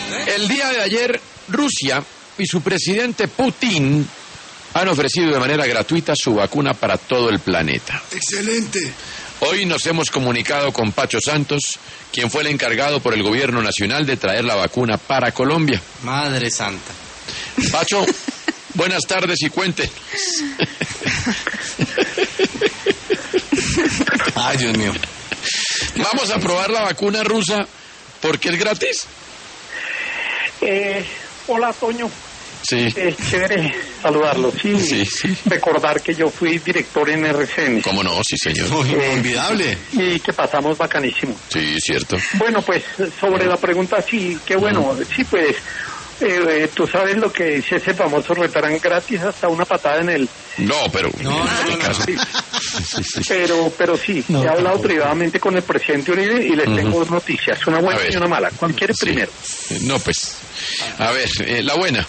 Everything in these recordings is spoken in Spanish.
El día de ayer, Rusia y su presidente Putin han ofrecido de manera gratuita su vacuna para todo el planeta. ¡Excelente! Hoy nos hemos comunicado con Pacho Santos, quien fue el encargado por el gobierno nacional de traer la vacuna para Colombia. Madre santa. Pacho, buenas tardes y cuente. Ay, Dios mío. Vamos a probar la vacuna rusa porque es gratis. Hola, Toño. Sí. Es chévere saludarlo. Sí. Recordar que yo fui director en RCN. ¿Cómo no? Sí, señor. Inolvidable. Y que pasamos bacanísimo. Sí, cierto. Bueno, pues sobre la pregunta, sí, qué bueno. Sí, pues, tú sabes lo que dice ese famoso refrán, gratis hasta una patada en el... No, pero... No. Sí. Pero sí, he hablado privadamente con el presidente Uribe y les tengo dos noticias, una buena y una mala. ¿Cuál quiere primero? No, pues, a ver, la buena.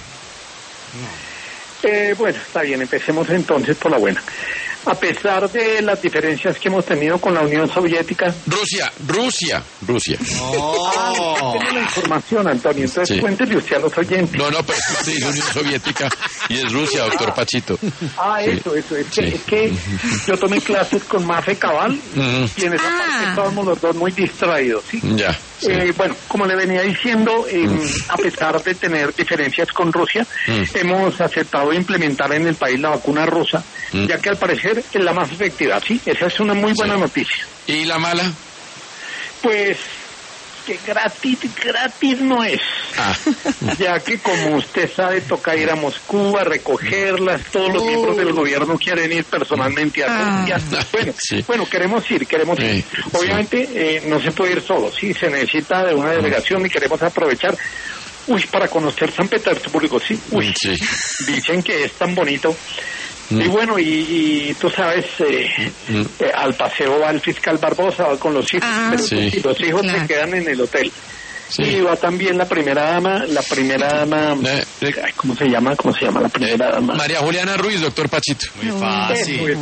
Bueno, está bien, empecemos entonces por la buena. A pesar de las diferencias que hemos tenido con la Unión Soviética... Rusia. Tiene la información, Antonio, entonces Sí. cuéntele usted a los oyentes. No, pero sí, es Unión Soviética y es Rusia, doctor Pachito. Eso, es que yo tomé clases con Mafe Cabal y en esa parte estábamos los dos muy distraídos, ¿sí? Ya. Sí. Bueno, como le venía diciendo, a pesar de tener diferencias con Rusia, hemos aceptado implementar en el país la vacuna rusa, ya que al parecer es la más efectiva, ¿sí? Esa es una muy buena noticia. ¿Y la mala? Pues que gratis no es, ya que como usted sabe toca ir a Moscú a recogerlas, todos los miembros del gobierno quieren ir personalmente a Rusia. Bueno, queremos ir. Obviamente no se puede ir solo, sí, se necesita de una delegación y queremos aprovechar para conocer San Petersburgo, sí, dicen que es tan bonito. Y bueno, y tú sabes, al paseo va el fiscal Barbosa, va con los hijos, pero los hijos se quedan en el hotel. Sí. Y va también la primera dama, ¿cómo se llama la primera dama? María Juliana Ruiz, doctor Pachito. Muy fácil.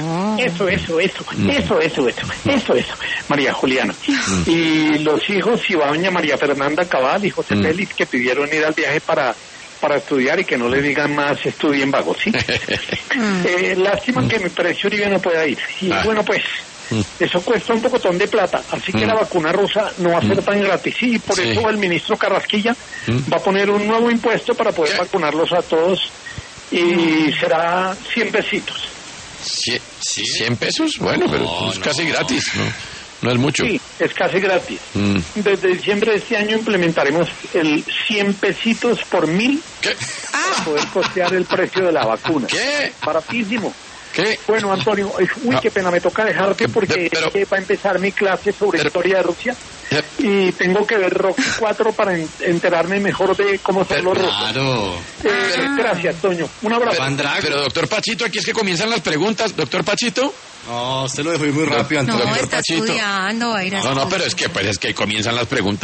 Eso, María Juliana. Y los hijos, y va doña María Fernanda Cabal y José Félix, que pidieron ir al viaje para estudiar y que no le digan más estudien vago, ¿sí? Lástima que mi precio Uribe no pueda ir. Y bueno, pues, eso cuesta un pocotón de plata, así que la vacuna rusa no va a ser tan gratis. Sí, y por eso el ministro Carrasquilla va a poner un nuevo impuesto para poder vacunarlos a todos y será 100 pesitos. ¿100 pesos? Bueno, pero es casi gratis, ¿no? No es mucho. Sí, es casi gratis. Desde diciembre de este año implementaremos el 100 pesitos por 1.000 para poder costear el precio de la vacuna. ¿Qué? Baratísimo. ¿Qué? Bueno, Antonio, qué pena, me toca dejarte porque va a empezar mi clase sobre historia de Rusia y tengo que ver Rocky 4 para enterarme mejor de cómo son los rusos. Claro. Gracias, Toño. Un abrazo. Pero, doctor Pachito, aquí es que comienzan las preguntas. Doctor Pachito. No, usted lo dejó ir muy rápido, Antonio. No, está estudiando, va a ir a No, pero es que comienzan las preguntas.